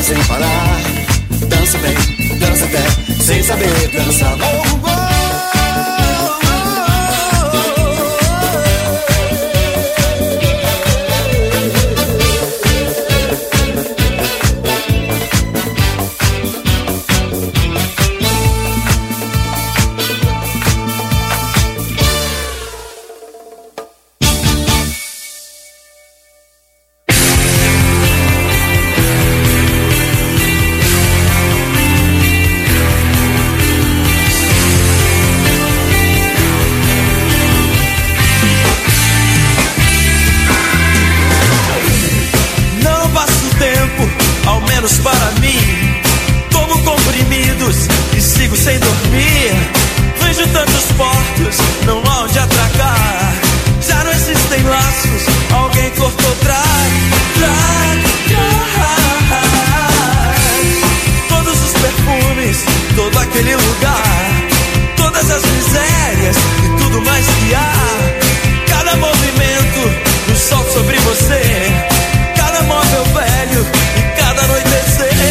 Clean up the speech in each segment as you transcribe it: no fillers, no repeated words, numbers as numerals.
sem parar. Dança bem, dança até, sem saber dançar. Para mim, tomo comprimidos e sigo sem dormir. Vejo tantos portos, não há onde atracar. Já não existem laços, alguém cortou todos os perfumes, todo aquele lugar, todas as misérias e tudo mais que há. Cada movimento do sol sobre você, cada móvel velho e cada anoitecer.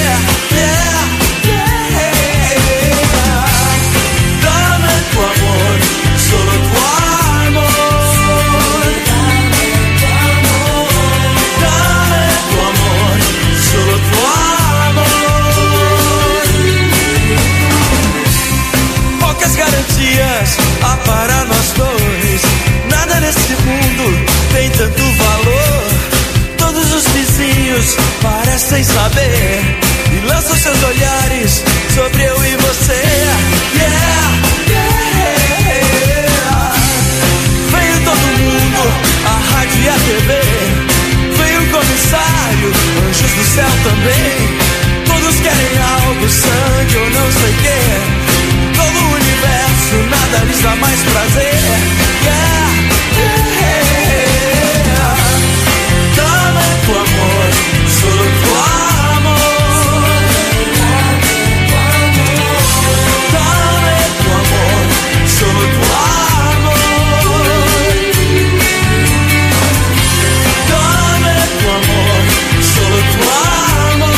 Dame tu amor, solo tu amor. Dame tu amor, solo tu amor. Poucas garantias há para nós dois. Nada nesse mundo tem tanto valor. Todos os vizinhos parecem saber e lançam seus olhares sobre eu e você. Veio todo mundo, a rádio e a TV. Veio o comissário, anjos do céu também. Todos querem algo, sangue ou não sei o quê. Todo o universo, nada lhes dá mais prazer. Dame tu amor, solo tu amor. Dame tu amor, solo tu amor. Dame tu amor, solo tu amor.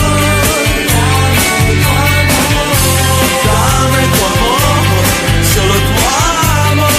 Dame tu amor, solo tu amor.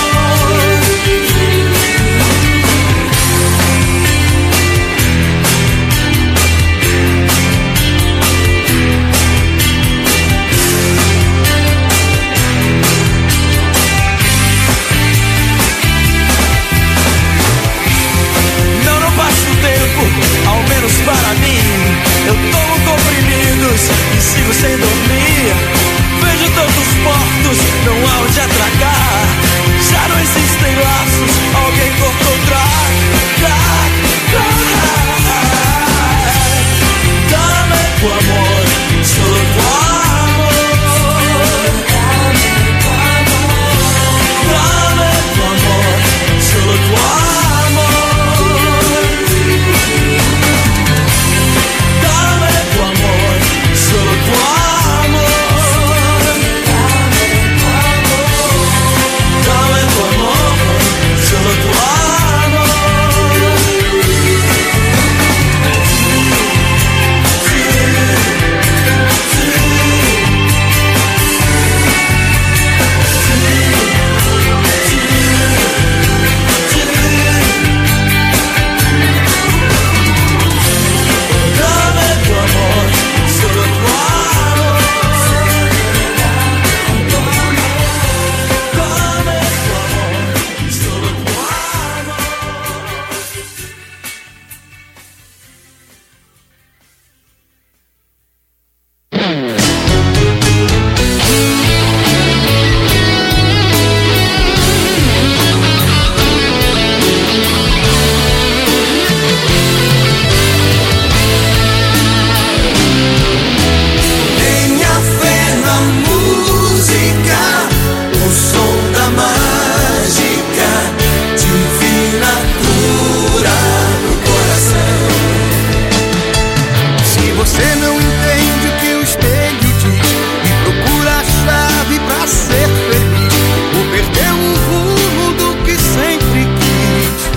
Ao menos para mim, eu tomo comprimidos e sigo sem dormir. Vejo tantos portos, não há onde atracar. Já não existem laços, alguém cortou Dame tu amor, solo tu amor. Dame tu amor, solo tu amor.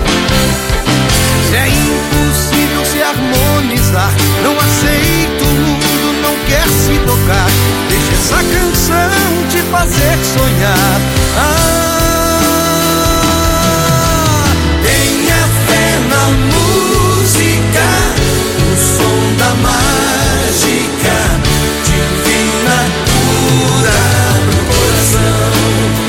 Não aceito quer se tocar. Deixa essa canção te fazer sonhar. Tenha fé na música, o som da mágica, divina cura pro coração.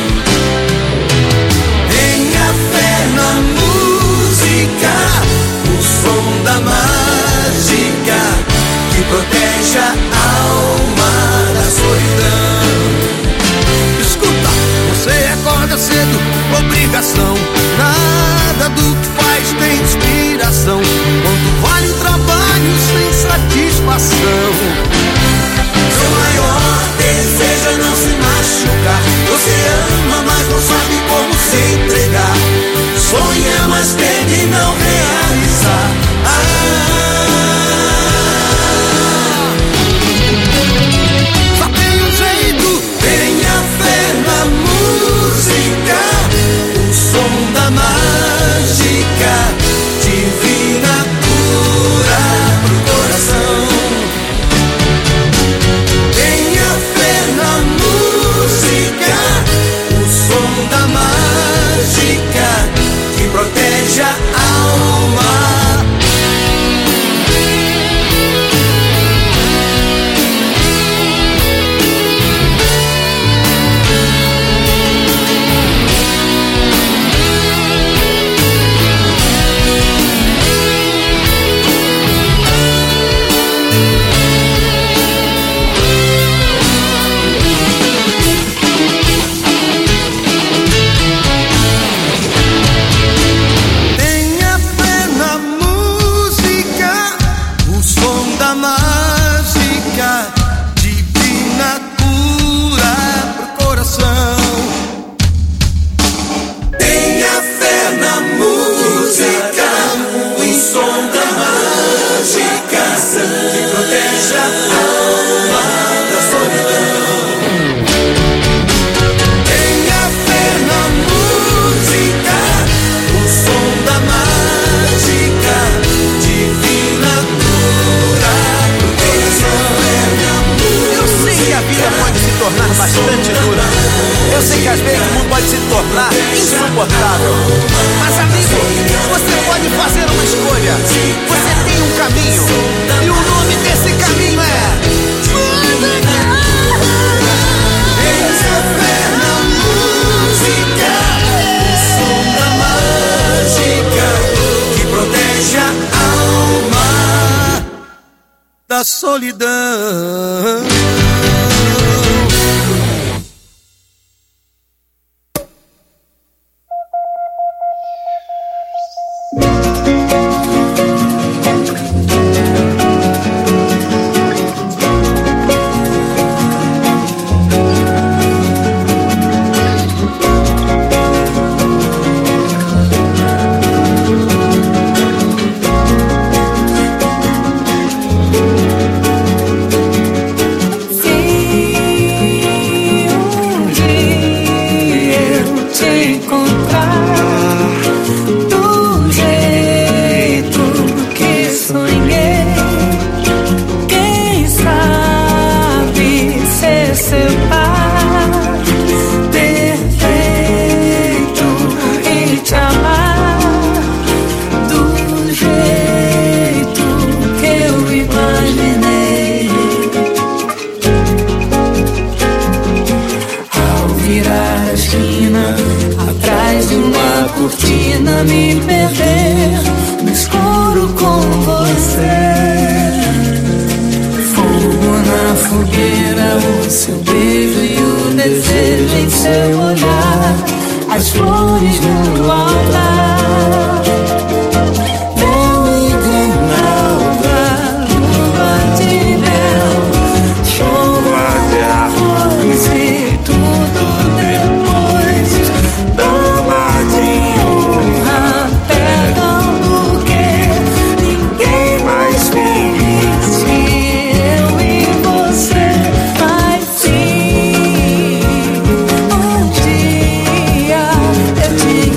Tenha fé na música, o som da mágica, que protege a alma da solidão. Escuta, você acorda cedo, obrigação. Nada do que faz tem inspiração. Quanto vale o trabalho sem satisfação? Seu maior desejo é não se machucar. Você ama, mas não sabe como se entregar. Sonha, mas teme não realizar. Só tem um jeito. Tenha fé na música, o som da mágica, divina cura pro coração. Tenha fé na música, o som da mágica, que protege a alma. Tenha fé na música, o som da mágica, divina cura pro coração. Tenha fé na música, o som da mágica, que protege a alma da solidão. Tenha fé na música, o som da mágica, divina cura pro coração. Eu sei que a vida pode se tornar bastante dura. Eu sei que às vezes o mundo pode se tornar insuportável. Mas amigo, você pode fazer uma escolha. Você tem um caminho. E o nome desse caminho é... Tenha fé na música, o som da mágica, que protege a alma. Da solidão. cortina, me perder no escuro com você. Fogo na fogueira, o seu beijo e o desejo em seu olhar, as flores no altar. Mel e grinalda, lua de mel, chuva de arroz e tudo depois. Dama de honra, perdão porque ninguém mais feliz que eu e você. Mas sim, um dia eu te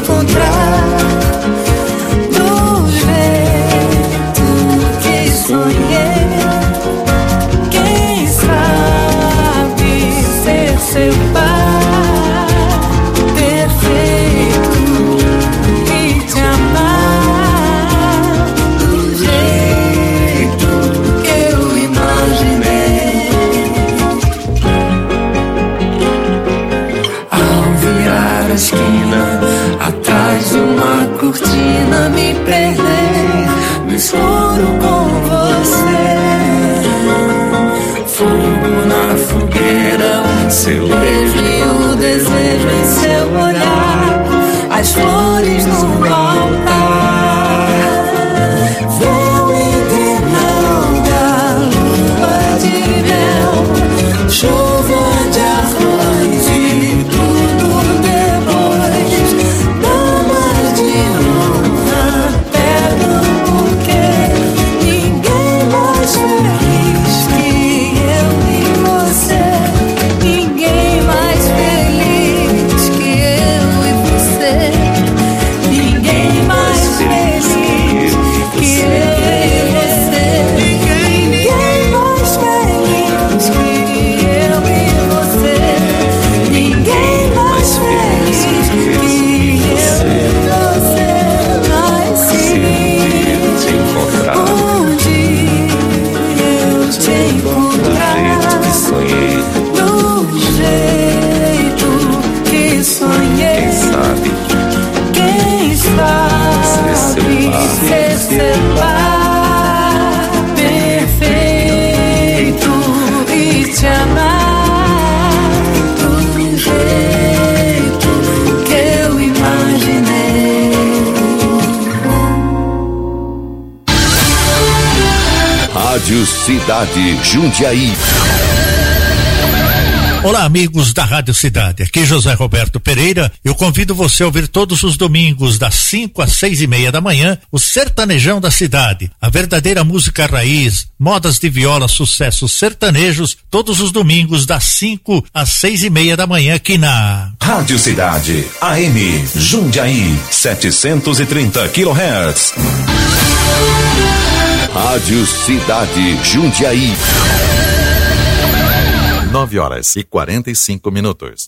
Rádio Cidade Jundiaí. Olá, amigos da Rádio Cidade. Aqui José Roberto Pereira. Eu convido você a ouvir todos os domingos das 5 às 6:30 da manhã o Sertanejão da Cidade. A verdadeira música raiz, modas de viola, sucessos sertanejos, todos os domingos das 5 às 6:30 da manhã aqui na Rádio Cidade AM Jundiaí 730 kHz. Rádio Cidade Jundiaí. 9h45.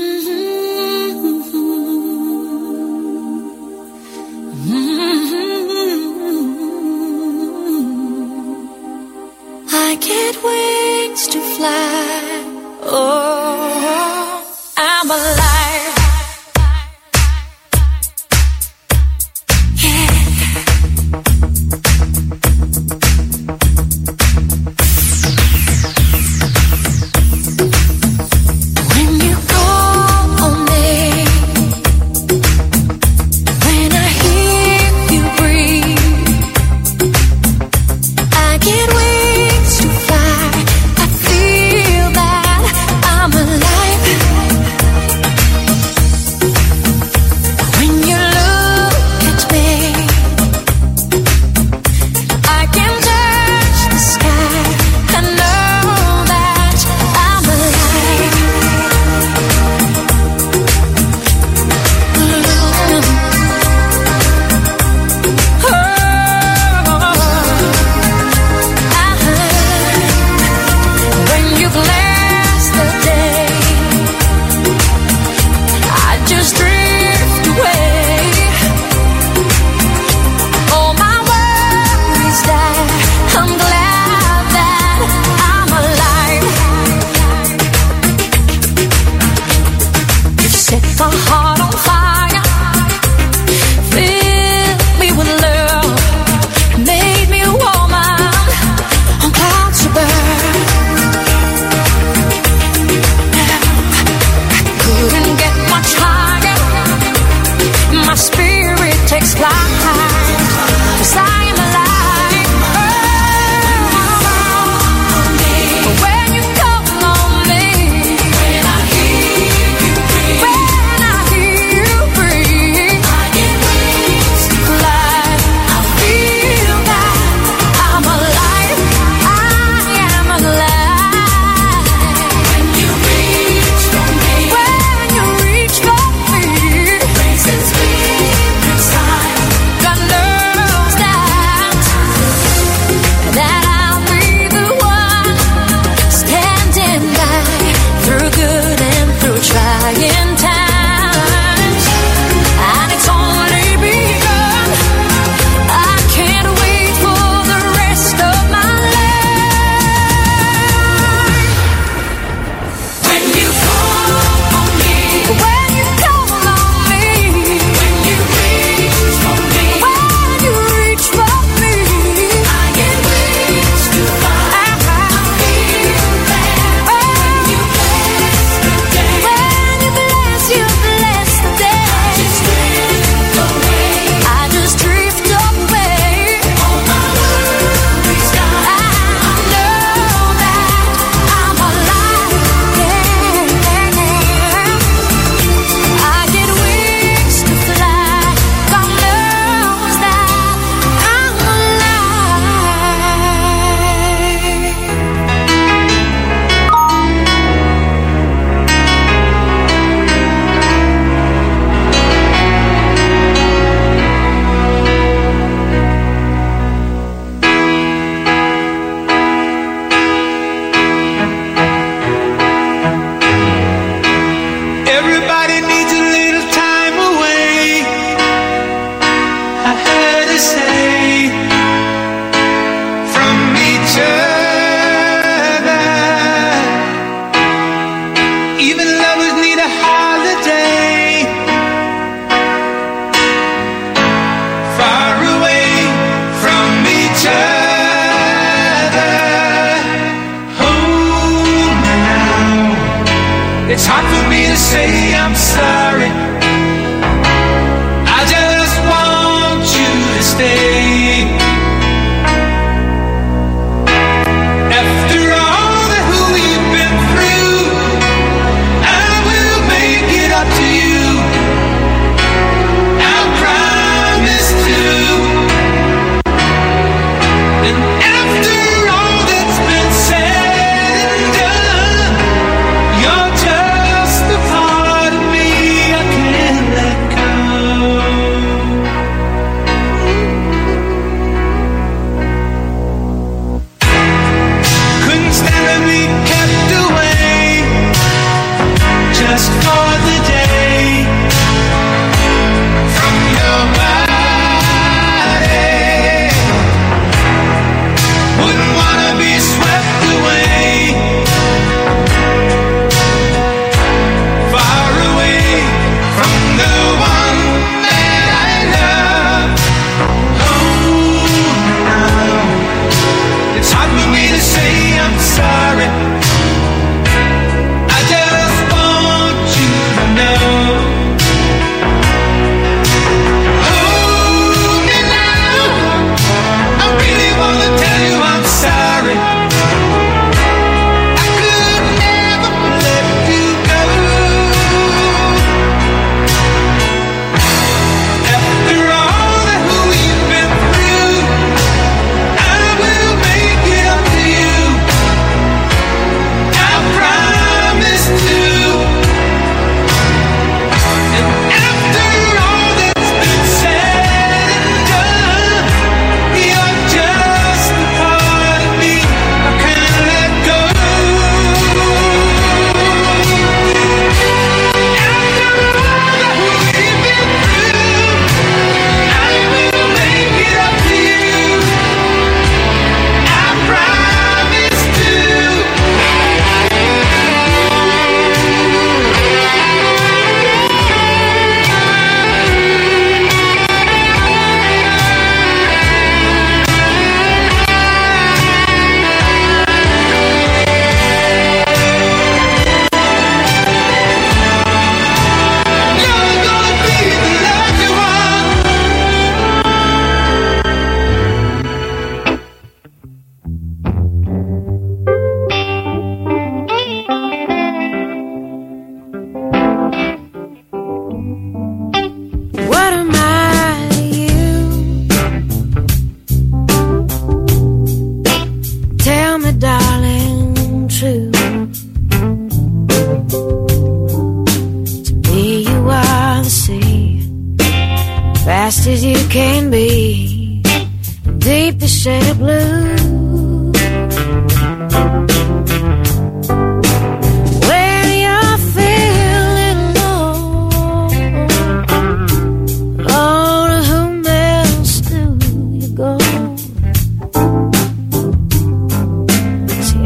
I get wings to fly. Oh, I'm alive. Get wings to fly. I feel that I'm alive.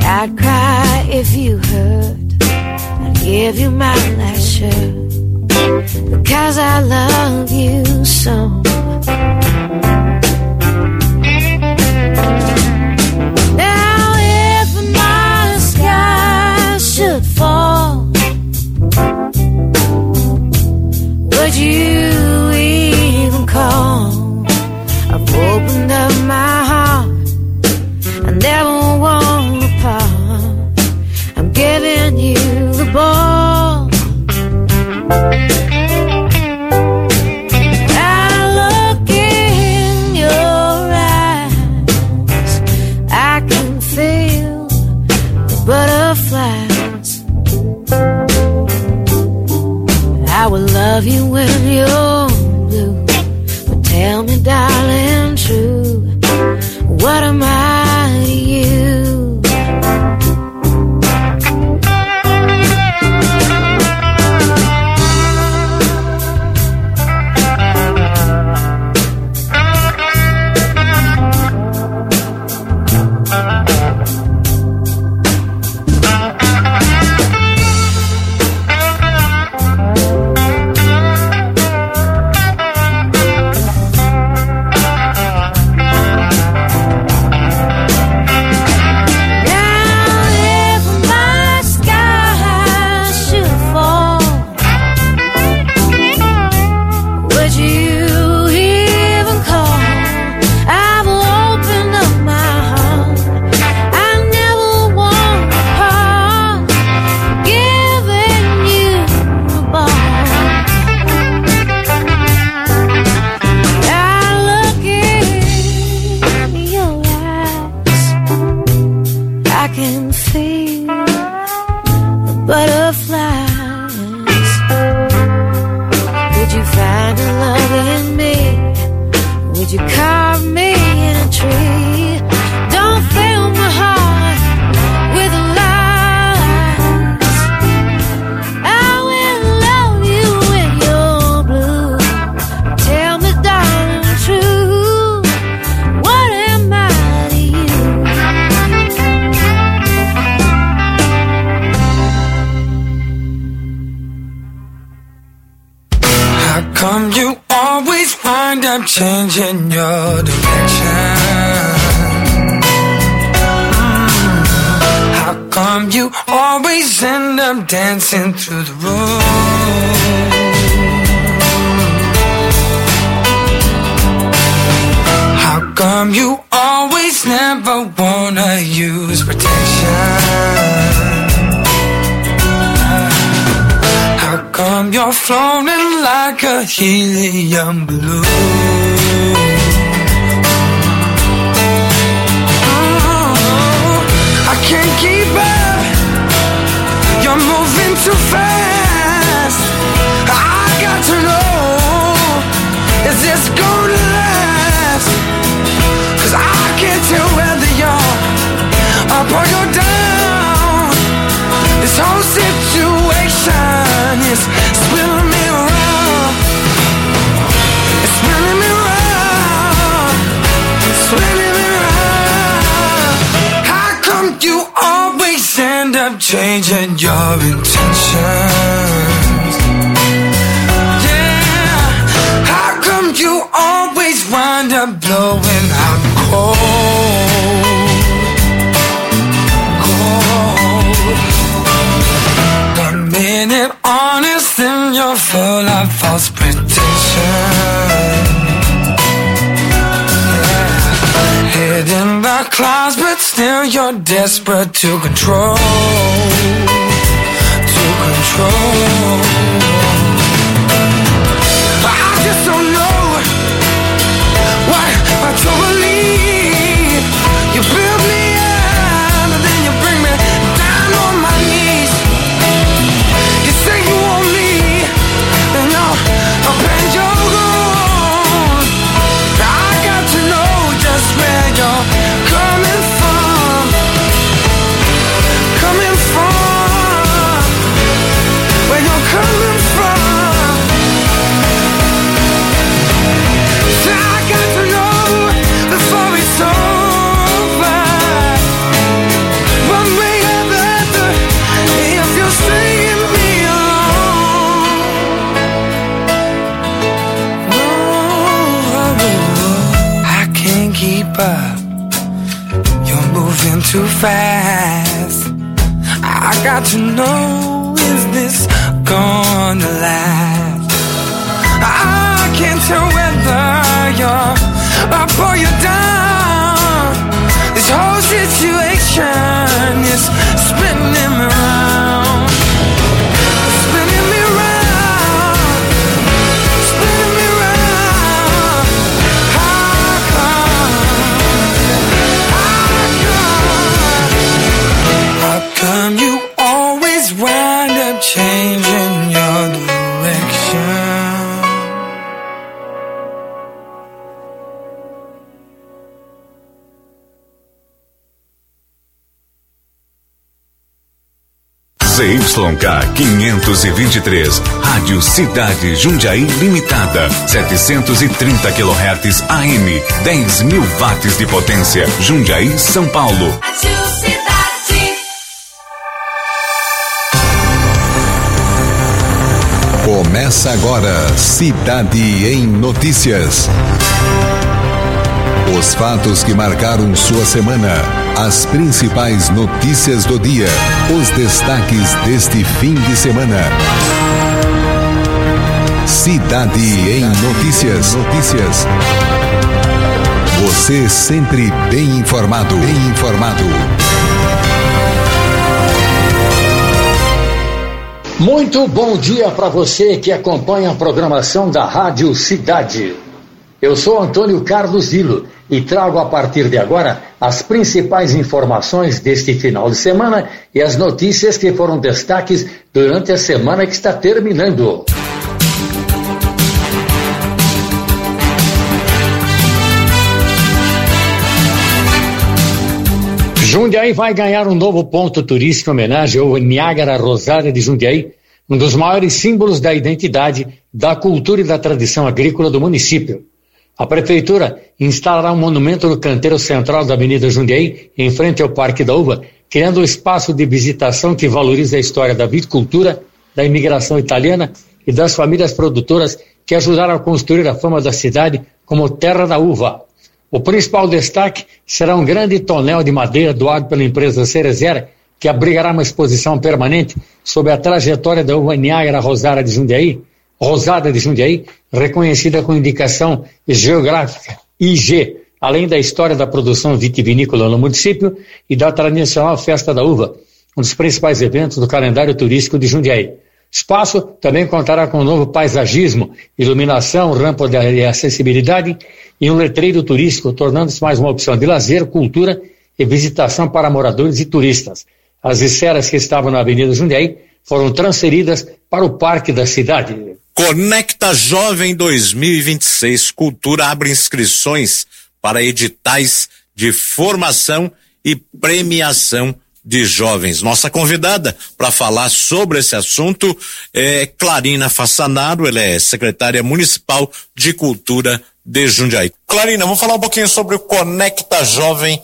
I'd cry if you hurt. I'd give you my last shirt, because I love you so. Now if my sky should fall, would you even call? I've opened up my heart, I never want to part. I'm giving you the ball. I look in your eyes, I can feel the butterflies. I will love you when you're blue, but tell me, darling, true, what am I to you? Changing your direction. How come you always end up dancing through the room? How come you always never wanna use protection? How come you're floating like a helium balloon? I can't keep up, you're moving too fast. I got to know, is this gonna last? 'Cause I can't tell whether you're up or you're down. This whole situation is spilling me around. It's spilling me around. It's spilling me around. How come you always end up changing your intentions? Yeah. How come you always wind up blowing out cold? One minute honest, then you're full of false pretension. Yeah. Head in the clouds, but still you're desperate to control. To control. I just don't know what to believe. You build me up, and then you bring me down on my knees. You say you want me, then you're gone. I got to know just where you're coming from. Coming from. Where you're coming too fast. I got to know, is this gonna last? I can't tell whether you're up or you're down. This whole situation is spinning me round, spinning me round, spinning me round. How come you always wind up changing your direction? ZYK 523, Rádio Cidade Jundiaí Limitada, 730 kHz AM, 10.000 watts de potência, Jundiaí, São Paulo. Rádio Cidade. Começa agora, Cidade em Notícias. Os fatos que marcaram sua semana, as principais notícias do dia, os destaques deste fim de semana. Cidade em Notícias. Você sempre bem informado. Muito bom dia para você que acompanha a programação da Rádio Cidade. Eu sou Antônio Carlos Dilo e trago a partir de agora as principais informações deste final de semana e as notícias que foram destaques durante a semana que está terminando. Jundiaí vai ganhar um novo ponto turístico em homenagem ao Niágara Rosada de Jundiaí, um dos maiores símbolos da identidade, da cultura e da tradição agrícola do município. A Prefeitura instalará um monumento no canteiro central da Avenida Jundiaí, em frente ao Parque da Uva, criando um espaço de visitação que valoriza a história da viticultura, da imigração italiana e das famílias produtoras que ajudaram a construir a fama da cidade como terra da uva. O principal destaque será um grande tonel de madeira doado pela empresa Cerezera, que abrigará uma exposição permanente sobre a trajetória da uva Niágara Rosada de Jundiaí, reconhecida com indicação geográfica IG, além da história da produção vitivinícola no município e da tradicional Festa da Uva, um dos principais eventos do calendário turístico de Jundiaí. O espaço também contará com um novo paisagismo, iluminação, rampa de acessibilidade e um letreiro turístico, tornando-se mais uma opção de lazer, cultura e visitação para moradores e turistas. As esferas que estavam na Avenida Jundiaí foram transferidas para o Parque da Cidade. Conecta Jovem 2026. Cultura abre inscrições para editais de formação e premiação de jovens. Nossa convidada para falar sobre esse assunto é Clarina Fassanaro, ela é secretária municipal de Cultura de Jundiaí. Clarina, vamos falar um pouquinho sobre o Conecta Jovem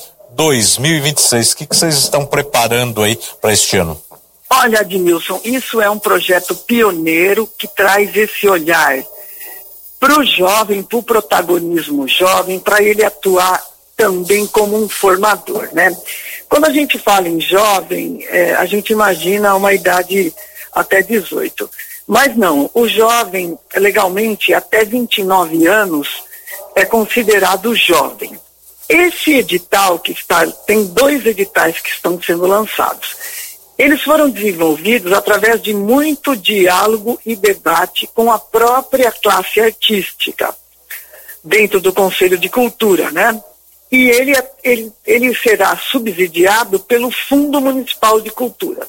2026. O que vocês estão preparando aí para este ano? Olha, Admilson, isso é um projeto pioneiro que traz esse olhar para o jovem, para o protagonismo jovem, para ele atuar também como um formador, né? Quando a gente fala em jovem, a gente imagina uma idade até 18. Mas não, o jovem, legalmente, até 29 anos, é considerado jovem. Esse edital tem 2 editais que estão sendo lançados. Eles foram desenvolvidos através de muito diálogo e debate com a própria classe artística, dentro do Conselho de Cultura, né? E ele será subsidiado pelo Fundo Municipal de Cultura.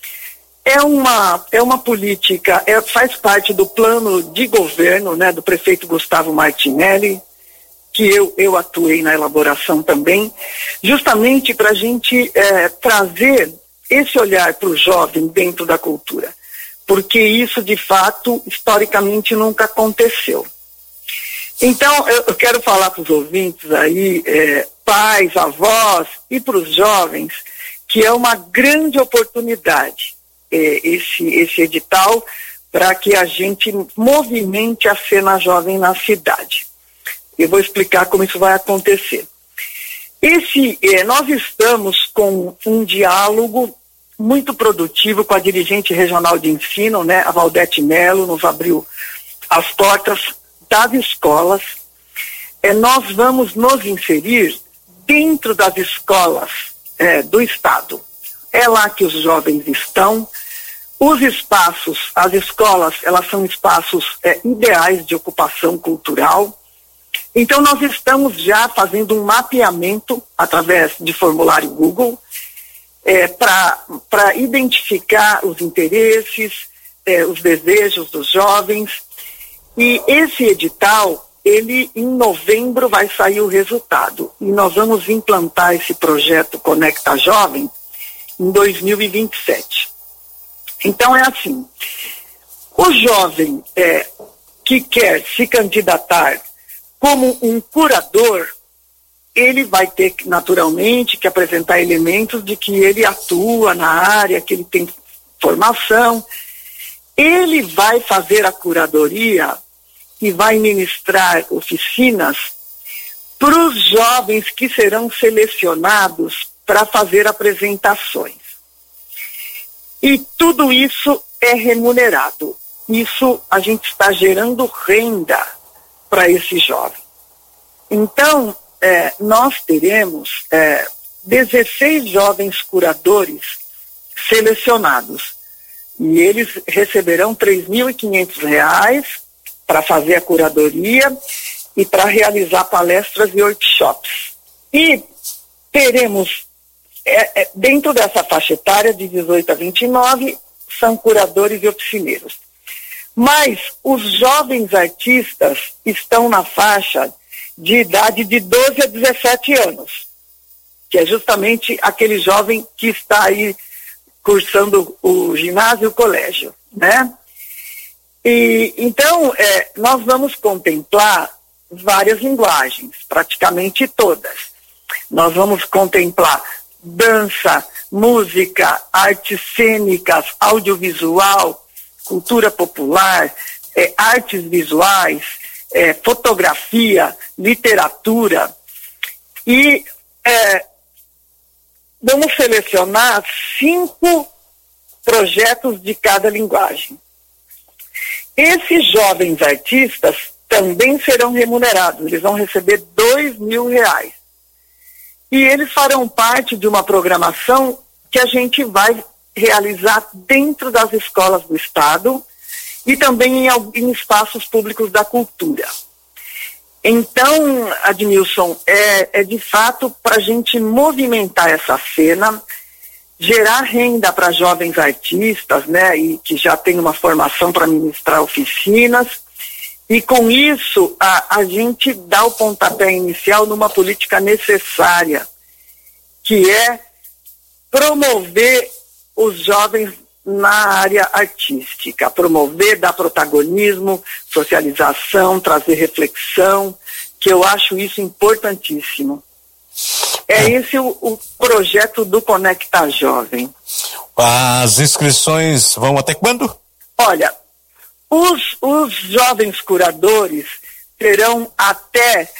É uma política, faz parte do plano de governo, né, do prefeito Gustavo Martinelli, que eu atuei na elaboração também, justamente para a gente trazer esse olhar para o jovem dentro da cultura, porque isso, de fato, historicamente nunca aconteceu. Então, eu quero falar para os ouvintes aí, pais, avós e para os jovens, que é uma grande oportunidade esse edital para que a gente movimente a cena jovem na cidade. Eu vou explicar como isso vai acontecer. Nós estamos com um diálogo muito produtivo com a dirigente regional de ensino, né, a Valdete Mello, nos abriu as portas das escolas. Nós vamos nos inserir dentro das escolas do Estado. É lá que os jovens estão. Os espaços, as escolas, elas são espaços ideais de ocupação cultural. Então, nós estamos já fazendo um mapeamento através de formulário Google para identificar os interesses, os desejos dos jovens. E esse edital, ele em novembro vai sair o resultado. E nós vamos implantar esse projeto Conecta Jovem em 2027. Então é assim, o jovem que quer se candidatar como um curador, ele vai ter naturalmente que apresentar elementos de que ele atua na área, que ele tem formação. Ele vai fazer a curadoria e vai ministrar oficinas para os jovens que serão selecionados para fazer apresentações. E tudo isso é remunerado. Isso a gente está gerando renda para esse jovem. Então, nós teremos 16 jovens curadores selecionados. E eles receberão R$ 3.500 para fazer a curadoria e para realizar palestras e workshops. E teremos, dentro dessa faixa etária de 18 a 29, são curadores e oficineiros. Mas os jovens artistas estão na faixa de idade de 12 a 17 anos, que é justamente aquele jovem que está aí cursando o ginásio e o colégio, né? E então nós vamos contemplar várias linguagens, praticamente todas. Nós vamos contemplar dança, música, artes cênicas, audiovisual, cultura popular, artes visuais, fotografia, literatura. E vamos selecionar 5 projetos de cada linguagem. Esses jovens artistas também serão remunerados, eles vão receber R$ 2.000. E eles farão parte de uma programação que a gente vai realizar dentro das escolas do Estado e também em espaços públicos da cultura. Então, Admilson, é de fato para a gente movimentar essa cena, gerar renda para jovens artistas, né, e que já tem uma formação para ministrar oficinas, e com isso a gente dá o pontapé inicial numa política necessária, que é promover os jovens na área artística, promover, dar protagonismo, socialização, trazer reflexão, que eu acho isso importantíssimo. Esse o projeto do Conecta Jovem. As inscrições vão até quando? Olha, os jovens curadores terão até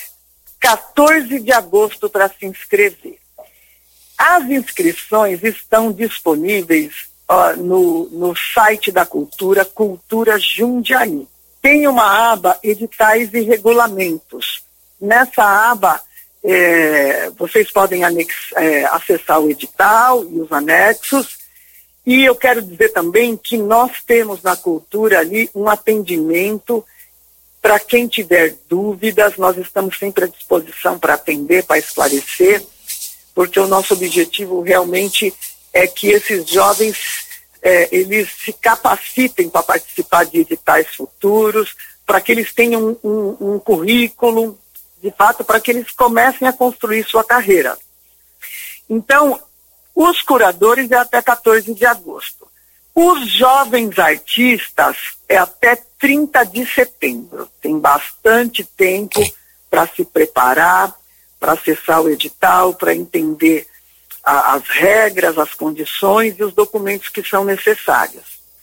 14 de agosto para se inscrever. As inscrições estão disponíveis no site da Cultura, Cultura Jundiaí. Tem uma aba Editais e Regulamentos. Nessa aba, vocês podem acessar o edital e os anexos. E eu quero dizer também que nós temos na Cultura ali um atendimento para quem tiver dúvidas. Nós estamos sempre à disposição para atender, para esclarecer, porque o nosso objetivo realmente é que esses jovens eles se capacitem para participar de editais futuros, para que eles tenham um currículo, de fato, para que eles comecem a construir sua carreira. Então, os curadores é até 14 de agosto. Os jovens artistas é até 30 de setembro. Tem bastante tempo para se preparar, para acessar o edital, para entender as regras, as condições e os documentos que são necessários.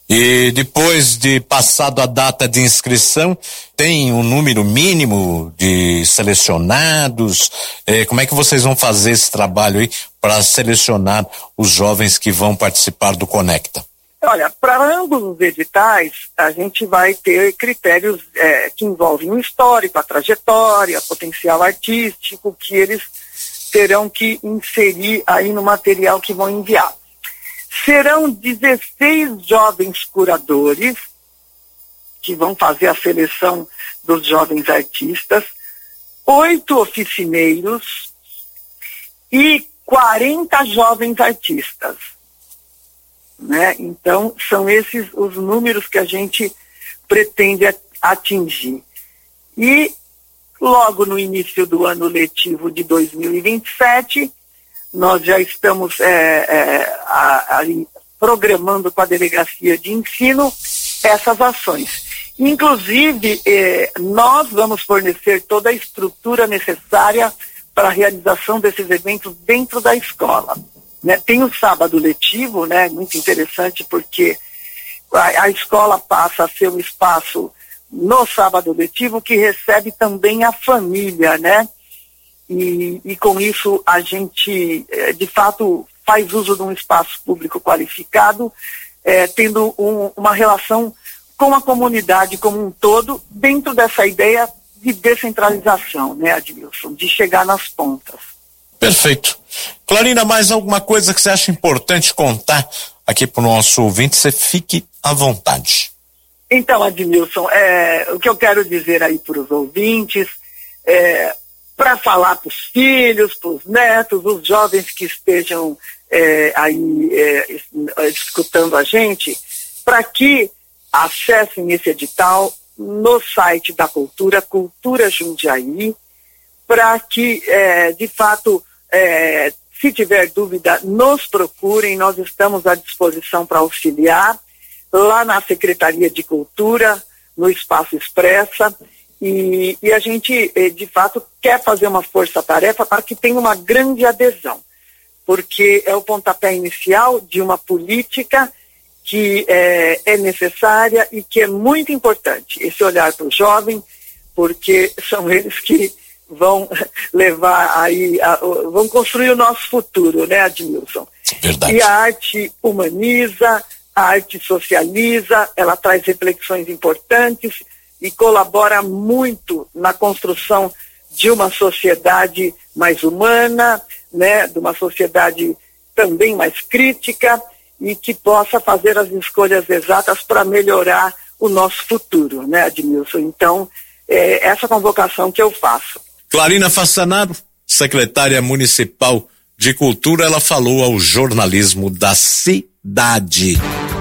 E depois de passado a data de inscrição, tem um número mínimo de selecionados? Como é que vocês vão fazer esse trabalho aí para selecionar os jovens que vão participar do Conecta? Olha, para ambos os editais, a gente vai ter critérios que envolvem o histórico, a trajetória, potencial artístico, que eles terão que inserir aí no material que vão enviar. Serão 16 jovens curadores que vão fazer a seleção dos jovens artistas, 8 oficineiros e 40 jovens artistas. Né? Então, são esses os números que a gente pretende atingir. E logo no início do ano letivo de 2027, nós já estamos programando com a Delegacia de Ensino essas ações. Inclusive, nós vamos fornecer toda a estrutura necessária para a realização desses eventos dentro da escola. Né? Tem o sábado letivo, né? Muito interessante, porque a escola passa a ser um espaço no sábado letivo que recebe também a família, né? E com isso a gente, de fato, faz uso de um espaço público qualificado, tendo uma relação com a comunidade como um todo, dentro dessa ideia de descentralização, né, Admilson, de chegar nas pontas. Perfeito. Clarina, mais alguma coisa que você acha importante contar aqui para o nosso ouvinte? Você fique à vontade. Então, Admilson, o que eu quero dizer aí para os ouvintes, para falar para os filhos, para os netos, os jovens que estejam escutando a gente, para que acessem esse edital no site da Cultura, Cultura Jundiaí, para que, de fato, se tiver dúvida, nos procurem, nós estamos à disposição para auxiliar, lá na Secretaria de Cultura, no Espaço Expressa, e a gente, de fato, quer fazer uma força-tarefa para que tenha uma grande adesão, porque é o pontapé inicial de uma política que é necessária e que é muito importante, esse olhar para o jovem, porque são eles que vão levar aí, vão construir o nosso futuro, né, Admilson? Verdade. E a arte humaniza, a arte socializa, ela traz reflexões importantes e colabora muito na construção de uma sociedade mais humana, né, de uma sociedade também mais crítica e que possa fazer as escolhas exatas para melhorar o nosso futuro, né, Admilson? Então, essa convocação que eu faço. Clarina Fassanaro, secretária municipal de Cultura, ela falou ao jornalismo da cidade.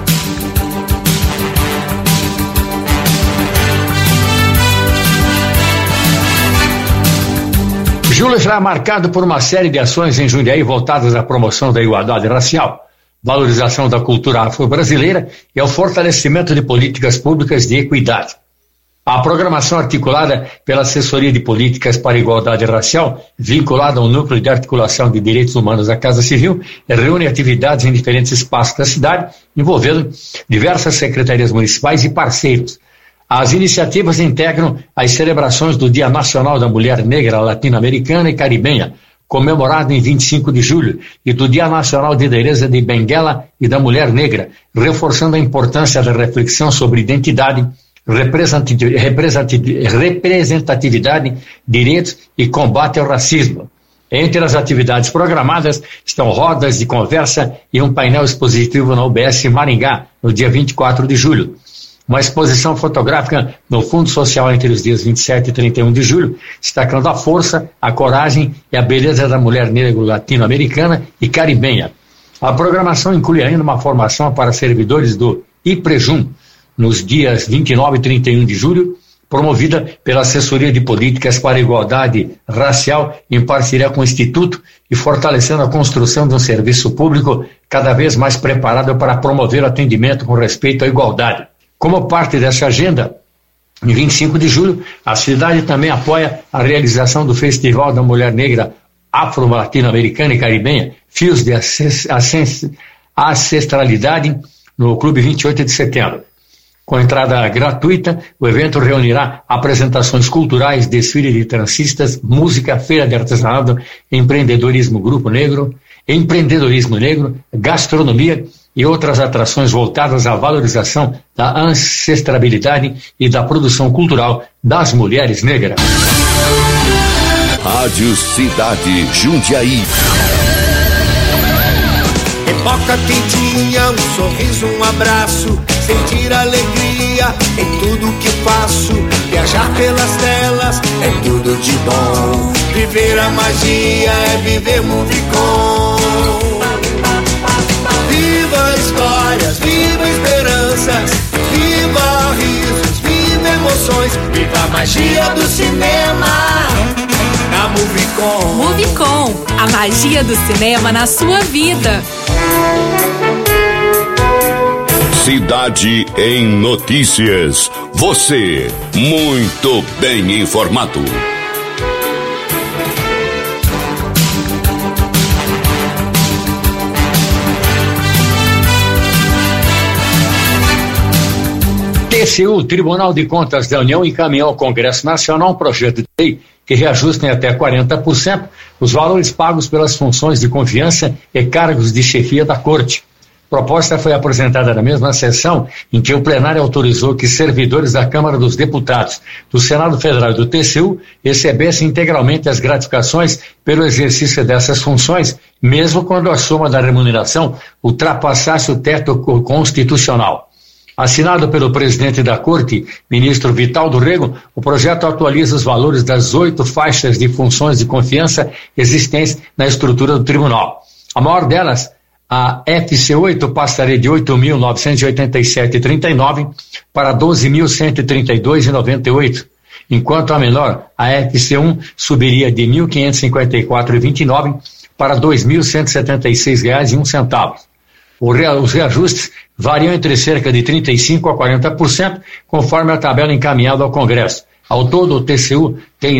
Julho será marcado por uma série de ações em Jundiaí voltadas à promoção da igualdade racial, valorização da cultura afro-brasileira e ao fortalecimento de políticas públicas de equidade. A programação articulada pela Assessoria de Políticas para a Igualdade Racial, vinculada ao Núcleo de Articulação de Direitos Humanos da Casa Civil, reúne atividades em diferentes espaços da cidade, envolvendo diversas secretarias municipais e parceiros. As iniciativas integram as celebrações do Dia Nacional da Mulher Negra Latino-Americana e Caribenha, comemorado em 25 de julho, e do Dia Nacional de Teresa de Benguela e da Mulher Negra, reforçando a importância da reflexão sobre identidade, representatividade, direitos e combate ao racismo. Entre as atividades programadas estão rodas de conversa e um painel expositivo na UBS Maringá, no dia 24 de julho. Uma exposição fotográfica no Fundo Social entre os dias 27 e 31 de julho, destacando a força, a coragem e a beleza da mulher negra latino-americana e caribenha. A programação inclui ainda uma formação para servidores do IPREJUM, nos dias 29 e 31 de julho, promovida pela Assessoria de Políticas para a Igualdade Racial, em parceria com o Instituto, e fortalecendo a construção de um serviço público cada vez mais preparado para promover o atendimento com respeito à igualdade. Como parte dessa agenda, em 25 de julho, a cidade também apoia a realização do Festival da Mulher Negra Afro-Latino-Americana e Caribenha, Fios de Ancestralidade, no Clube 28 de Setembro. Com entrada gratuita, o evento reunirá apresentações culturais, desfile de transistas, música, feira de artesanato, empreendedorismo negro, gastronomia e outras atrações voltadas à valorização da ancestralidade e da produção cultural das mulheres negras. Rádio Cidade Jundiaí. Boca quentinha, um sorriso, um abraço, sentir alegria em tudo que faço. Viajar pelas telas é tudo de bom. Viver a magia é viver Movicon. Viva histórias, viva esperanças, viva risos, viva emoções, viva a magia do cinema. Na Movicon. Movicon, a magia do cinema na sua vida. Cidade em Notícias. Você, muito bem informado. TCU, Tribunal de Contas da União, encaminhou ao Congresso Nacional um projeto de lei que reajusta em até 40% os valores pagos pelas funções de confiança e cargos de chefia da Corte. A proposta foi apresentada na mesma sessão em que o plenário autorizou que servidores da Câmara dos Deputados, do Senado Federal e do TCU recebessem integralmente as gratificações pelo exercício dessas funções, mesmo quando a soma da remuneração ultrapassasse o teto constitucional. Assinado pelo presidente da Corte, ministro Vital do Rego, o projeto atualiza os valores das 8 faixas de funções de confiança existentes na estrutura do tribunal. A maior delas, a FC8, passaria de R$ 8.987,39 para R$ 12.132,98, enquanto a menor, a FC1, subiria de R$ 1.554,29 para R$ 2.176,01. Os reajustes variam entre cerca de 35% a 40%, conforme a tabela encaminhada ao Congresso. Ao todo, o TCU tem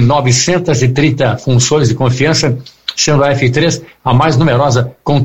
930 funções de confiança, sendo a F3 a mais numerosa, com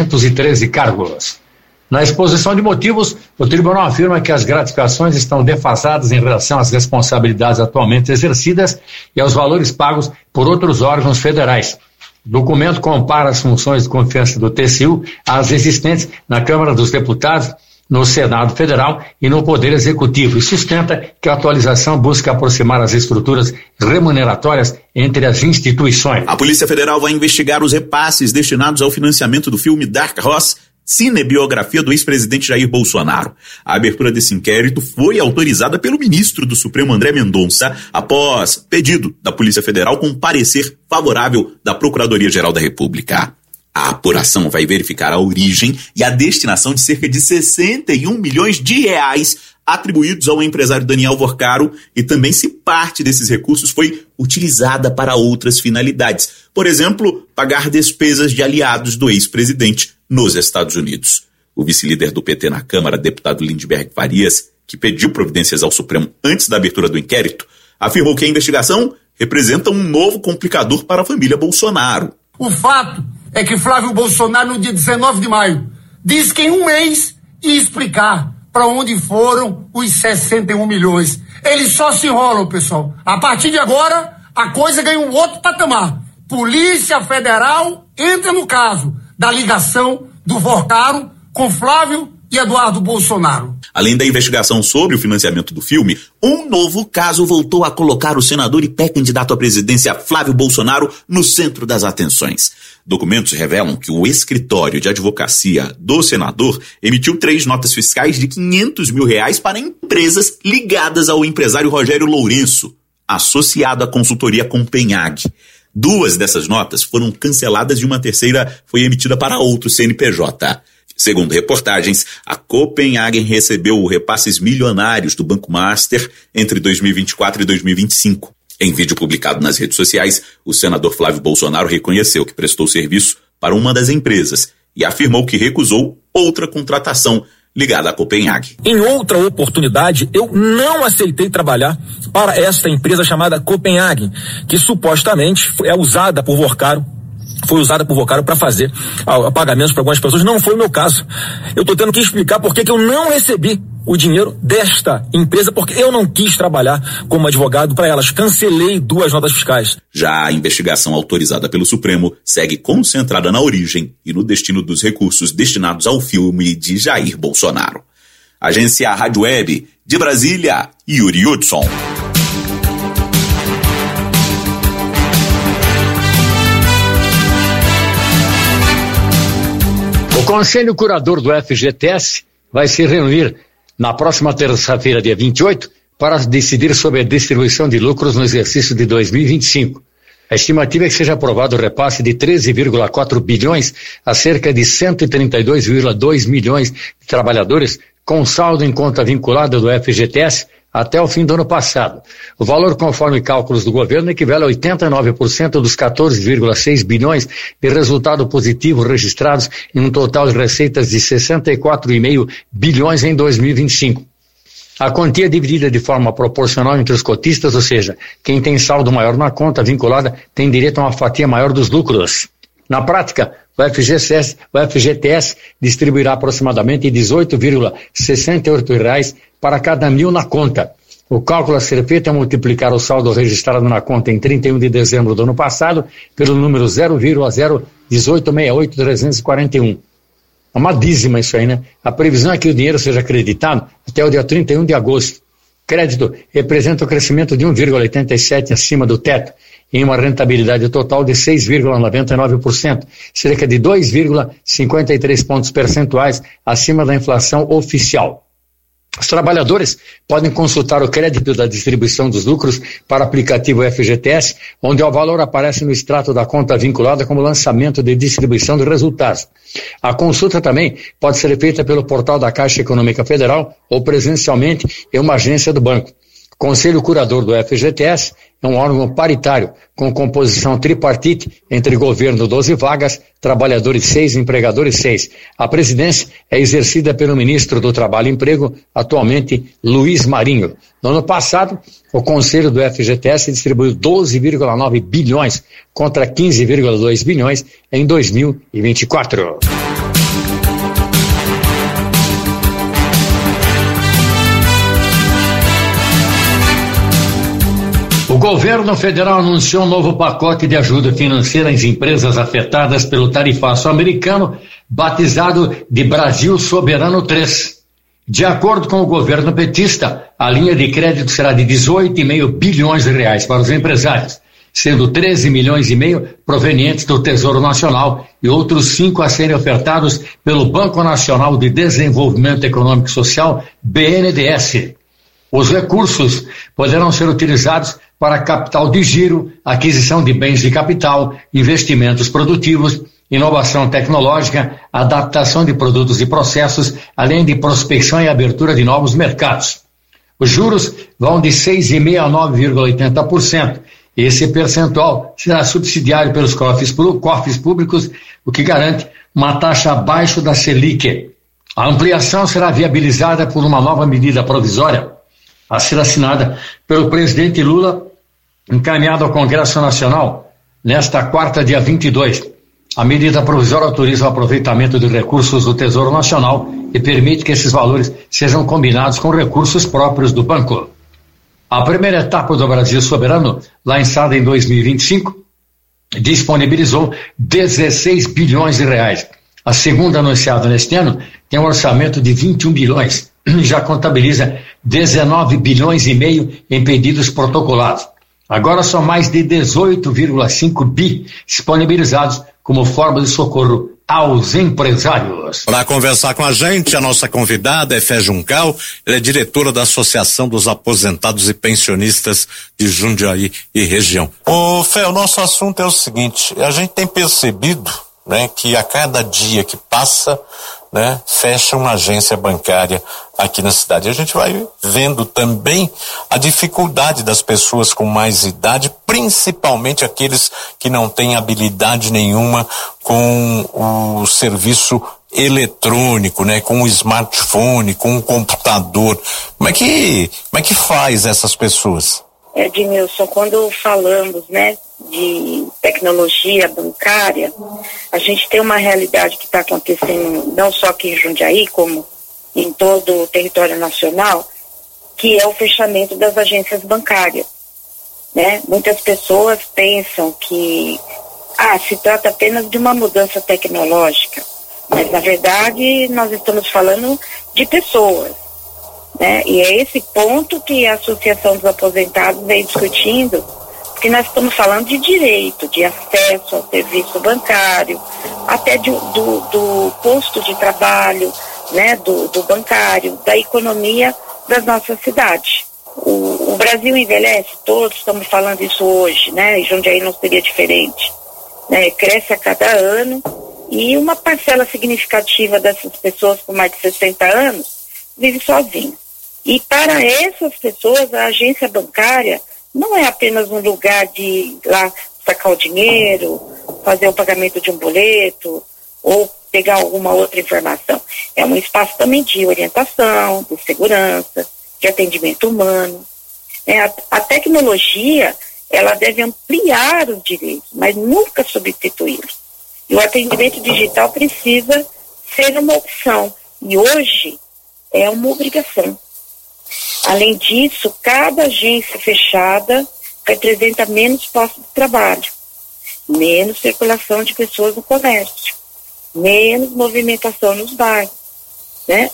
313 cargos. Na exposição de motivos, o tribunal afirma que as gratificações estão defasadas em relação às responsabilidades atualmente exercidas e aos valores pagos por outros órgãos federais. O documento compara as funções de confiança do TCU às existentes na Câmara dos Deputados, no Senado Federal e no Poder Executivo e sustenta que a atualização busca aproximar as estruturas remuneratórias entre as instituições. A Polícia Federal vai investigar os repasses destinados ao financiamento do filme Dark Horse, cinebiografia do ex-presidente Jair Bolsonaro. A abertura desse inquérito foi autorizada pelo ministro do Supremo André Mendonça após pedido da Polícia Federal com parecer favorável da Procuradoria-Geral da República. A apuração vai verificar a origem e a destinação de cerca de 61 milhões de reais atribuídos ao empresário Daniel Vorcaro e também se parte desses recursos foi utilizada para outras finalidades. Por exemplo, pagar despesas de aliados do ex-presidente nos Estados Unidos. O vice-líder do PT na Câmara, deputado Lindbergh Farias, que pediu providências ao Supremo antes da abertura do inquérito, afirmou que a investigação representa um novo complicador para a família Bolsonaro. O fato é que Flávio Bolsonaro, no dia 19 de maio, disse que em um mês ia explicar para onde foram os 61 milhões. Eles só se enrolam, pessoal. A partir de agora, a coisa ganha um outro patamar. Polícia Federal entra no caso da ligação do Vorcaro com Flávio e Eduardo Bolsonaro. Além da investigação sobre o financiamento do filme, um novo caso voltou a colocar o senador e pré-candidato à presidência Flávio Bolsonaro no centro das atenções. Documentos revelam que o escritório de advocacia do senador emitiu 3 notas fiscais de R$500 mil para empresas ligadas ao empresário Rogério Lourenço, associado à consultoria Copenhague. 2 dessas notas foram canceladas e uma terceira foi emitida para outro CNPJ. Segundo reportagens, a Copenhagen recebeu repasses milionários do Banco Master entre 2024 e 2025. Em vídeo publicado nas redes sociais, o senador Flávio Bolsonaro reconheceu que prestou serviço para uma das empresas e afirmou que recusou outra contratação ligada à Copenhague. Em outra oportunidade, eu não aceitei trabalhar para esta empresa chamada Copenhagen, que supostamente é usada por Vorcaro foi usada por Vocaro para fazer pagamentos para algumas pessoas. Não foi o meu caso. Eu estou tendo que explicar por que eu não recebi o dinheiro desta empresa, porque eu não quis trabalhar como advogado para elas. Cancelei 2 notas fiscais. Já a investigação autorizada pelo Supremo segue concentrada na origem e no destino dos recursos destinados ao filme de Jair Bolsonaro. Agência Rádio Web de Brasília, Yuri Hudson. O Conselho Curador do FGTS vai se reunir na próxima terça-feira, dia 28, para decidir sobre a distribuição de lucros no exercício de 2025. A estimativa é que seja aprovado o repasse de 13,4 bilhões a cerca de 132,2 milhões de trabalhadores com saldo em conta vinculada do FGTS até o fim do ano passado. O valor, conforme cálculos do governo, equivale a 89% dos 14,6 bilhões de resultado positivo registrados em um total de receitas de 64,5 bilhões em 2025. A quantia é dividida de forma proporcional entre os cotistas, ou seja, quem tem saldo maior na conta vinculada tem direito a uma fatia maior dos lucros. Na prática, o FGTS distribuirá aproximadamente R$ 18,68 para cada 1.000 na conta. O cálculo a ser feito é multiplicar o saldo registrado na conta em 31 de dezembro do ano passado pelo número 0,01868341. É uma dízima isso aí, né? A previsão é que o dinheiro seja acreditado até o dia 31 de agosto. Crédito representa o crescimento de 1,87% acima do teto, em uma rentabilidade total de 6,99%, cerca de 2,53 pontos percentuais acima da inflação oficial. Os trabalhadores podem consultar o crédito da distribuição dos lucros para o aplicativo FGTS, onde o valor aparece no extrato da conta vinculada como lançamento de distribuição de resultados. A consulta também pode ser feita pelo portal da Caixa Econômica Federal ou presencialmente em uma agência do banco. O Conselho Curador do FGTS é um órgão paritário com composição tripartite entre governo 12 vagas, trabalhadores 6, empregadores 6. A presidência é exercida pelo ministro do Trabalho e Emprego, atualmente Luiz Marinho. No ano passado, o Conselho do FGTS distribuiu 12,9 bilhões contra 15,2 bilhões em 2024. O governo federal anunciou um novo pacote de ajuda financeira às empresas afetadas pelo tarifaço americano, batizado de Brasil Soberano 3. De acordo com o governo petista, a linha de crédito será de 18,5 bilhões de reais para os empresários, sendo 13 milhões e meio provenientes do Tesouro Nacional e outros 5 a serem ofertados pelo Banco Nacional de Desenvolvimento Econômico e Social, BNDES. Os recursos poderão ser utilizados para capital de giro, aquisição de bens de capital, investimentos produtivos, inovação tecnológica, adaptação de produtos e processos, além de prospecção e abertura de novos mercados. Os juros vão de 6,5% a 9,80%. Esse percentual será subsidiado pelos cofres públicos, o que garante uma taxa abaixo da Selic. A ampliação será viabilizada por uma nova medida provisória a ser assinada pelo presidente Lula, encaminhado ao Congresso Nacional nesta quarta, dia 22. A medida provisória autoriza o aproveitamento de recursos do Tesouro Nacional e permite que esses valores sejam combinados com recursos próprios do banco. A primeira etapa do Brasil Soberano, lançada em 2025, disponibilizou 16 bilhões de reais. A segunda, anunciada neste ano, tem um orçamento de 21 bilhões e já contabiliza 19 bilhões e meio em pedidos protocolados. Agora são mais de 18,5 bi disponibilizados como forma de socorro aos empresários. Para conversar com a gente, a nossa convidada é Fé Juncal, ela é diretora da Associação dos Aposentados e Pensionistas de Jundiaí e região. Ô Fé, o nosso assunto é o seguinte, a gente tem percebido, né, que a cada dia que passa, né, fecha uma agência bancária aqui na cidade. A gente vai vendo também a dificuldade das pessoas com mais idade, principalmente aqueles que não têm habilidade nenhuma com o serviço eletrônico, né, com o smartphone, com o computador. Como é que faz essas pessoas? Edmilson, quando falamos, né, de tecnologia bancária, a gente tem uma realidade que está acontecendo não só aqui em Jundiaí, como em todo o território nacional, que é o fechamento das agências bancárias, né? Muitas pessoas pensam que se trata apenas de uma mudança tecnológica, mas na verdade nós estamos falando de pessoas, né? E é esse ponto que a Associação dos Aposentados vem discutindo, porque nós estamos falando de direito, de acesso ao serviço bancário, até do posto de trabalho, né, do bancário, da economia das nossas cidades. O Brasil envelhece, todos estamos falando isso hoje, né, e Jundiaí não seria diferente, né, cresce a cada ano, e uma parcela significativa dessas pessoas com mais de 60 anos vive sozinha. E para essas pessoas, a agência bancária não é apenas um lugar de ir lá sacar o dinheiro, fazer o pagamento de um boleto ou pegar alguma outra informação. É um espaço também de orientação, de segurança, de atendimento humano. A tecnologia, ela deve ampliar os direitos, mas nunca substituí-los. E o atendimento digital precisa ser uma opção. E hoje é uma obrigação. Além disso, cada agência fechada representa menos postos de trabalho, menos circulação de pessoas no comércio, menos movimentação nos bairros, né?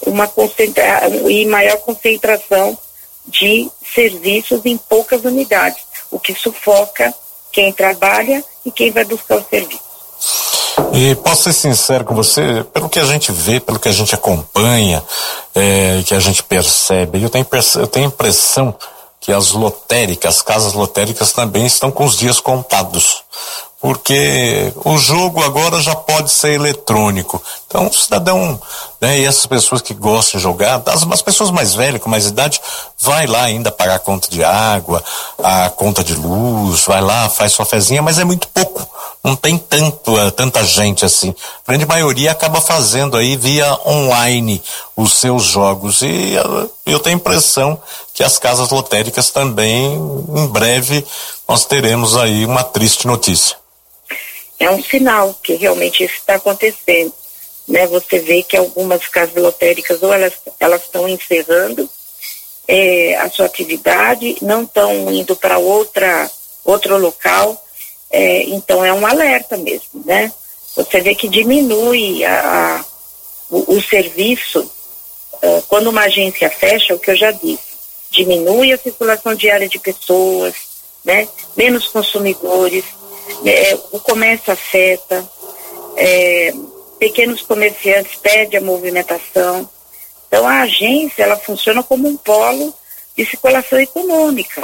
E maior concentração de serviços em poucas unidades, o que sufoca quem trabalha e quem vai buscar o serviço. E posso ser sincero com você, pelo que a gente vê, pelo que a gente acompanha, que a gente percebe, eu tenho a impressão que as casas lotéricas também estão com os dias contados, porque o jogo agora já pode ser eletrônico. Então o cidadão, né, e essas pessoas que gostam de jogar, as pessoas mais velhas, com mais idade, vai lá ainda pagar a conta de água, a conta de luz, vai lá, faz sua fezinha, mas é muito pouco. Não tem tanta gente assim. A grande maioria acaba fazendo aí via online os seus jogos. E eu tenho a impressão que as casas lotéricas também, em breve, nós teremos aí uma triste notícia. É um sinal que realmente isso está acontecendo, né? Você vê que algumas casas lotéricas ou elas estão encerrando a sua atividade, não estão indo para outro local. Então é um alerta mesmo, né? Você vê que diminui o serviço quando uma agência fecha, o que eu já disse, diminui a circulação diária de pessoas, né? Menos consumidores, o comércio afeta, pequenos comerciantes perdem a movimentação. Então a agência, ela funciona como um polo de circulação econômica,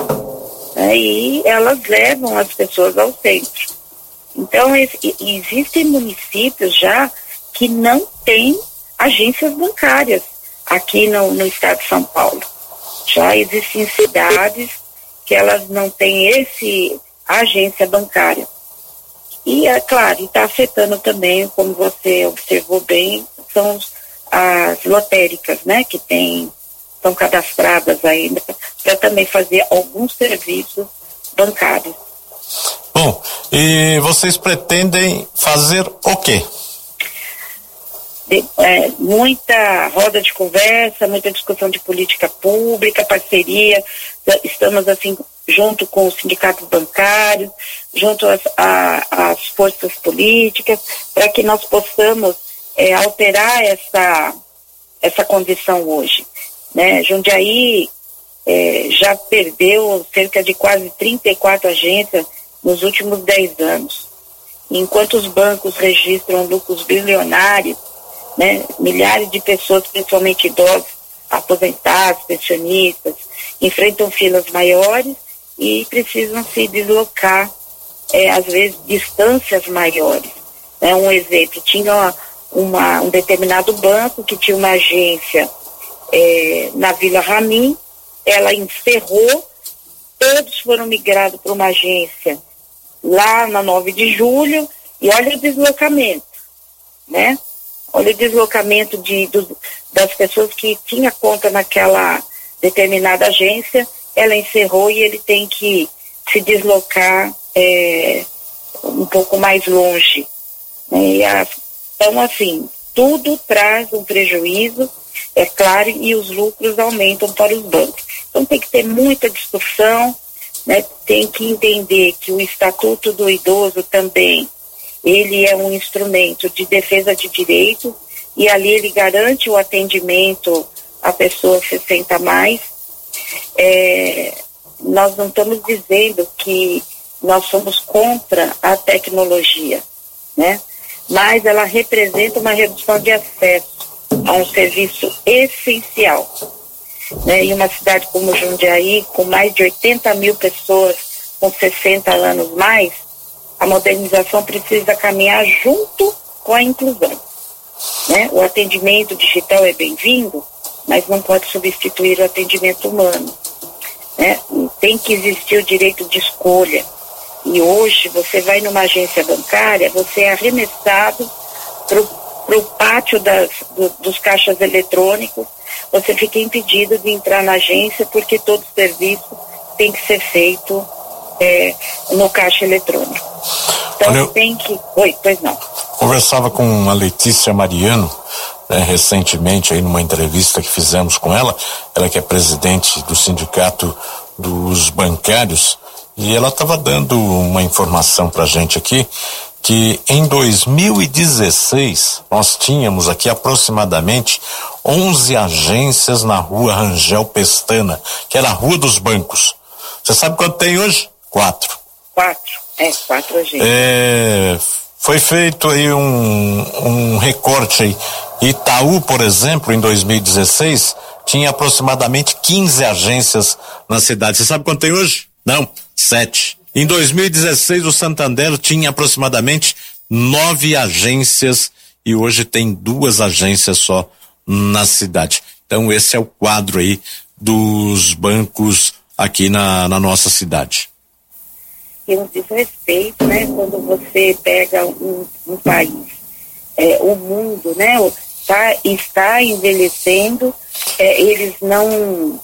e elas levam as pessoas ao centro. Então existem municípios já que não têm agências bancárias aqui no estado de São Paulo. Já existem cidades que elas não têm agência bancária. E é claro, está afetando também, como você observou bem, são as lotéricas, né, que estão cadastradas ainda para também fazer alguns serviços bancários. Bom, e vocês pretendem fazer o quê? Muita roda de conversa, muita discussão de política pública, parceria. Estamos assim junto com os sindicatos bancários, junto às forças políticas, para que nós possamos alterar essa condição hoje, né? Jundiaí já perdeu cerca de quase 34 agências nos últimos 10 anos. Enquanto os bancos registram lucros bilionários, né, milhares de pessoas, principalmente idosos, aposentados, pensionistas, enfrentam filas maiores e precisam se deslocar, às vezes, distâncias maiores. Né? Um exemplo, tinha um determinado banco que tinha uma agência na Vila Ramin, ela encerrou, todos foram migrados para uma agência lá na 9 de julho, e olha o deslocamento, né? Olha o deslocamento das pessoas que tinham conta naquela determinada agência, ela encerrou e ele tem que se deslocar um pouco mais longe. Então, assim, tudo traz um prejuízo, é claro, e os lucros aumentam para os bancos. Então tem que ter muita discussão, né? Tem que entender que o Estatuto do Idoso também, ele é um instrumento de defesa de direitos, e ali ele garante o atendimento à pessoa 60 a mais. Nós não estamos dizendo que nós somos contra a tecnologia, né? Mas ela representa uma redução de acesso a um serviço essencial, né? Em uma cidade como Jundiaí, com mais de 80 mil pessoas com 60 anos mais, a modernização precisa caminhar junto com a inclusão, né? O atendimento digital é bem-vindo, mas não pode substituir o atendimento humano, né? Tem que existir o direito de escolha. E hoje você vai numa agência bancária, você é arremessado para o pátio dos caixas eletrônicos, você fica impedido de entrar na agência porque todo o serviço tem que ser feito no caixa eletrônico. Então tem que... Oi, pois não. Conversava com a Letícia Mariano, recentemente, aí numa entrevista que fizemos com ela que é presidente do Sindicato dos Bancários, e ela estava dando uma informação pra gente aqui, que em 2016 nós tínhamos aqui aproximadamente 11 agências na rua Rangel Pestana, que era a Rua dos Bancos. Você sabe quanto tem hoje? 4. 4 agências. Foi feito aí um recorte aí. Itaú, por exemplo, em 2016, tinha aproximadamente 15 agências na cidade. Você sabe quanto tem hoje? Não, 7. Em 2016, o Santander tinha aproximadamente 9 agências e hoje tem 2 agências só na cidade. Então, esse é o quadro aí dos bancos aqui na nossa cidade. E um desrespeito, né? Quando você pega um país, o mundo, né? Está envelhecendo, eles não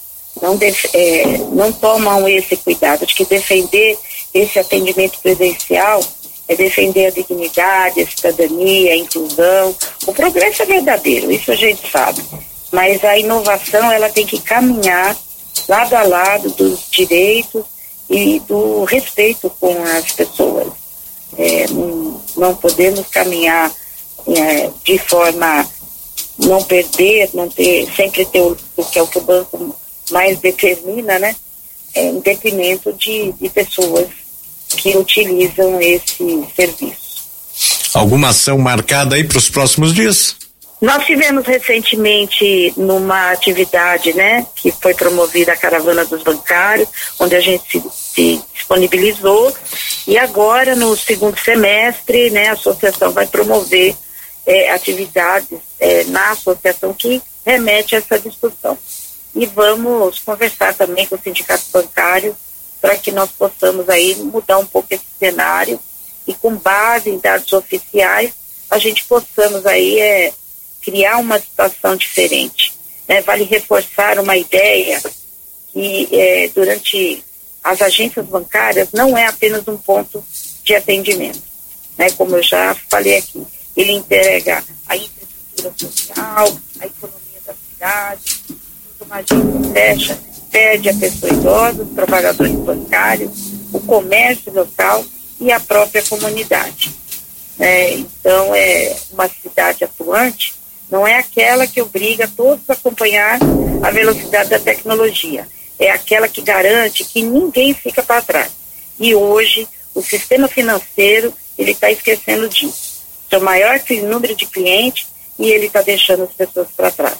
tomam esse cuidado de que defender esse atendimento presencial é defender a dignidade, a cidadania, a inclusão. O progresso é verdadeiro, isso a gente sabe, mas a inovação ela tem que caminhar lado a lado dos direitos e do respeito com as pessoas. Não podemos caminhar de forma não perder, sempre ter o que é o que o banco mais determina, né? Em detrimento de pessoas que utilizam esse serviço. Alguma ação marcada aí para os próximos dias? Nós tivemos recentemente numa atividade, né, que foi promovida a Caravana dos Bancários, onde a gente se disponibilizou, e agora no segundo semestre, né, a associação vai promover atividades na associação que remete a essa discussão. E vamos conversar também com o Sindicato Bancário para que nós possamos aí mudar um pouco esse cenário e com base em dados oficiais a gente possamos aí criar uma situação diferente, né? Vale reforçar uma ideia que durante as agências bancárias não é apenas um ponto de atendimento, né? Como eu já falei aqui, ele entrega a infraestrutura social, a economia da cidade. Uma agência fecha, perde a pessoa idosa, os trabalhadores bancários, o comércio local e a própria comunidade. Então, uma cidade atuante não é aquela que obriga todos a acompanhar a velocidade da tecnologia, é aquela que garante que ninguém fica para trás. E hoje, o sistema financeiro, ele está esquecendo disso. Seu maior número de clientes e ele está deixando as pessoas para trás.